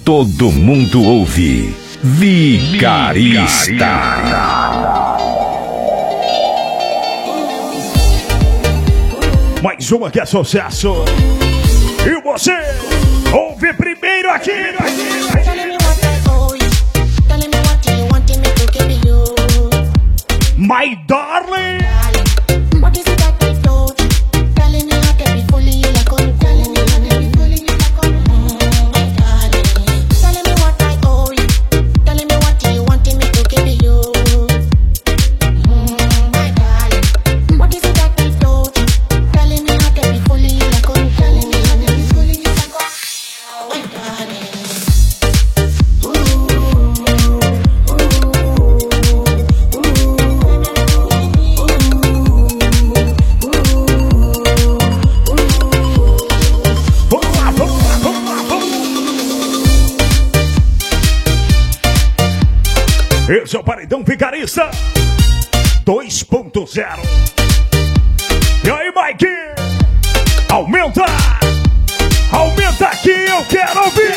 todo mundo ouve. Vigarista. Mais uma que é sucesso. E você ouve primeiro aqui. My darling. Esse é o Paredão Vigarista 2.0. E aí, Mike? Aumenta! Aumenta aqui, eu quero ouvir!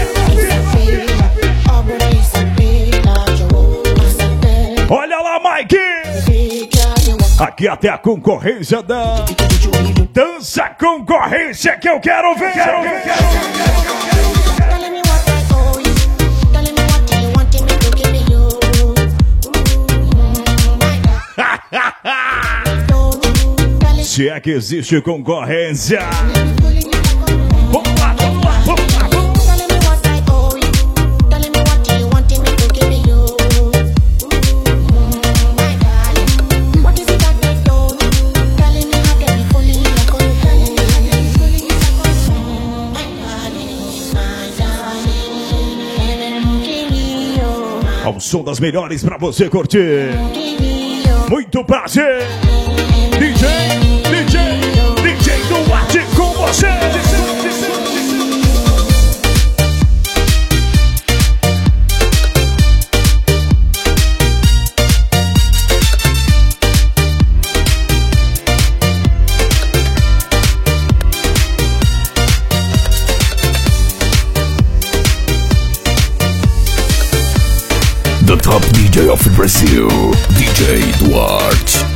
Olha lá, Mike! Aqui até a concorrência da dança concorrência que eu quero ver! Se é que existe concorrência. Vamos lá, vamos lá, vamos lá. Ao som das melhores pra você curtir. Muito prazer. DJ Duarte com você. The top DJ of Brazil, DJ Duarte.